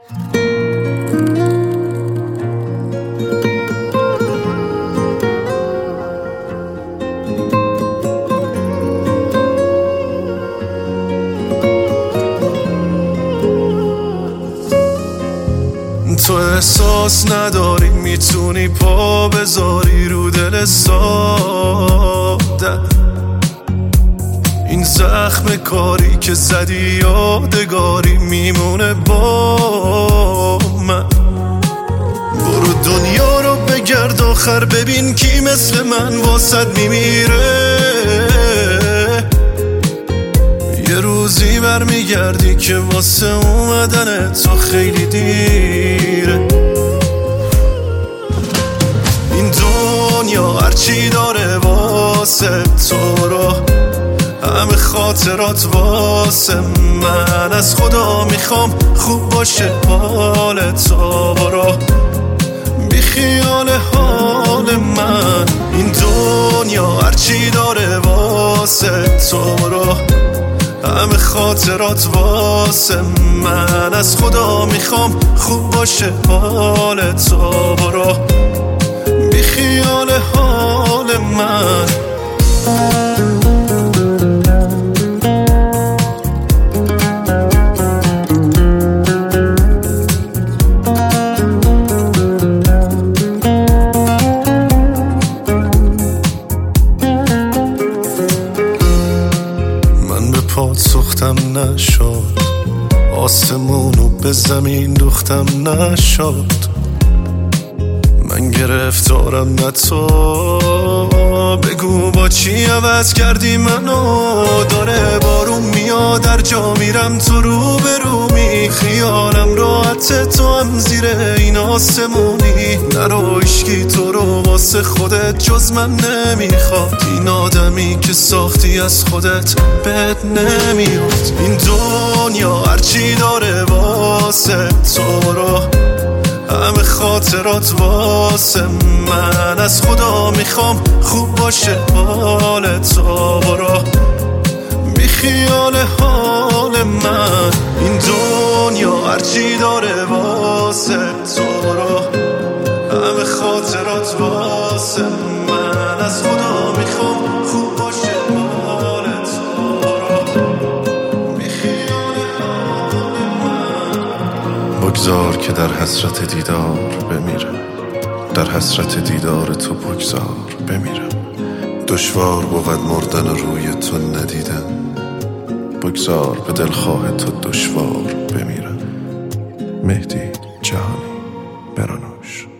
تو احساس نداری میتونی پا بذاری رو دل ساده، این زخم کاری که زدی یادگاری میمونه با من. برو دنیا رو بگرد آخر ببین کی مثل من واسد میمیره، یه روزی برمیگردی که واسه اومدن تو خیلی دیره. این دنیا هرچی داره واسه تو رو، همه خاطرات واسه من، از خدا میخوام خوب باشه حال تو. برو بی خیال حال من، این دنیا هرچی داره واسه تو رو، همه خاطرات واسه من، از خدا میخوام خوب باشه حال تو. برو بی خیال حال من. پات سختم نشد، آسمونو به زمین دوختم نشد، من گرفتارم نه تو. بگو با چی عوض کردی منو، داره بارون میاد در جا میرم تو رو به رو می، خیالم راحت تو هم زیر این آسمونی. نرو عشقی تو رو واسه خودت جز من نمیخواد، این آدمی که ساختی از خودت بد نمیاد. این دنیا هرچی داره واسه تو رو، همه خاطرات واسه من، از خدا میخوام خوب باشه حال تو. برو بی خیال حال من، این دنیا هرچی داره واسه تو رو، همه خاطرات واسه من، از خدا میخوام خوب باشه حال تو. برو بی خیال حال من. بگذار که در حسرت دیدار بمیرم، در حسرت دیدار تو بگذار بمیرم. دشوار بود مردن روی تو ندیدم، بگذار به دلخواه تو دشوار بمیرم. مهدی جهانی، برانوش.